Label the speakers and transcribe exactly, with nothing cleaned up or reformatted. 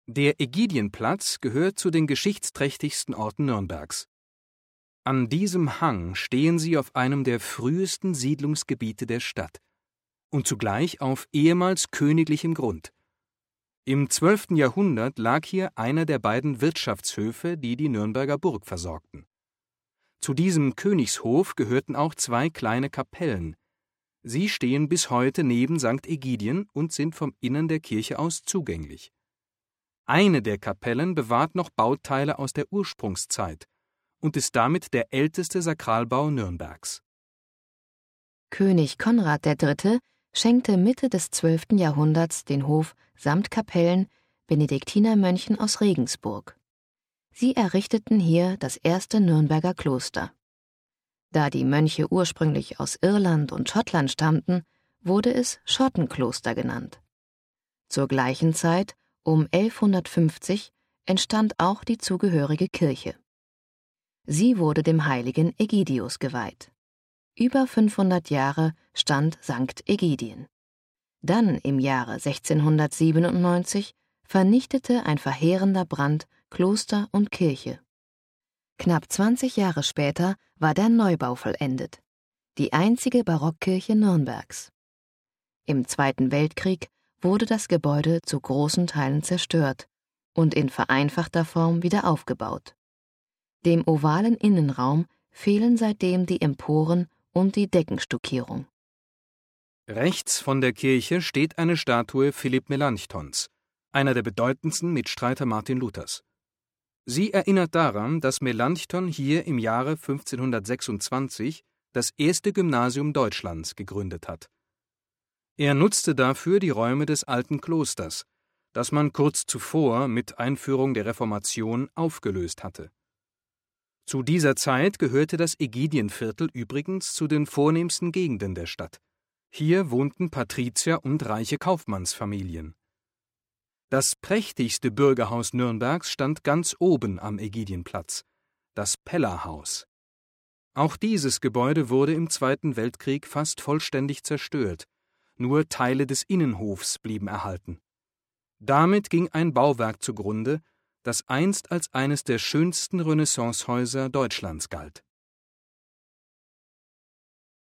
Speaker 1: Der Ägidienplatz gehört zu den geschichtsträchtigsten Orten Nürnbergs. An diesem Hang stehen sie auf einem der frühesten Siedlungsgebiete der Stadt und zugleich auf ehemals königlichem Grund. Im zwölften Jahrhundert lag hier einer der beiden Wirtschaftshöfe, die die Nürnberger Burg versorgten. Zu diesem Königshof gehörten auch zwei kleine Kapellen. Sie stehen bis heute neben Sankt Ägidien und sind vom Innern der Kirche aus zugänglich. Eine der Kapellen bewahrt noch Bauteile aus der Ursprungszeit und ist damit der älteste Sakralbau Nürnbergs.
Speaker 2: König Konrad der Dritte schenkte Mitte des zwölften Jahrhunderts den Hof samt Kapellen Benediktinermönchen aus Regensburg. Sie errichteten hier das erste Nürnberger Kloster. Da die Mönche ursprünglich aus Irland und Schottland stammten, wurde es Schottenkloster genannt. Zur gleichen Zeit, um elfhundertfünfzig, entstand auch die zugehörige Kirche. Sie wurde dem heiligen Ägidius geweiht. Über fünfhundert Jahre stand Sankt Ägidien. Dann im Jahre sechzehnhundertsiebenundneunzig vernichtete ein verheerender Brand Kloster und Kirche. Knapp zwanzig Jahre später war der Neubau vollendet, die einzige Barockkirche Nürnbergs. Im Zweiten Weltkrieg wurde das Gebäude zu großen Teilen zerstört und in vereinfachter Form wieder aufgebaut. Dem ovalen Innenraum fehlen seitdem die Emporen und die Deckenstuckierung.
Speaker 1: Rechts von der Kirche steht eine Statue Philipp Melanchthons, einer der bedeutendsten Mitstreiter Martin Luthers. Sie erinnert daran, dass Melanchthon hier im Jahre fünfzehnhundertsechsundzwanzig das erste Gymnasium Deutschlands gegründet hat. Er nutzte dafür die Räume des alten Klosters, das man kurz zuvor mit Einführung der Reformation aufgelöst hatte. Zu dieser Zeit gehörte das Ägidienviertel übrigens zu den vornehmsten Gegenden der Stadt. Hier wohnten Patrizier und reiche Kaufmannsfamilien. Das prächtigste Bürgerhaus Nürnbergs stand ganz oben am Ägidienplatz, das Pellerhaus. Auch dieses Gebäude wurde im Zweiten Weltkrieg fast vollständig zerstört, nur Teile des Innenhofs blieben erhalten. Damit ging ein Bauwerk zugrunde, das einst als eines der schönsten Renaissancehäuser Deutschlands galt.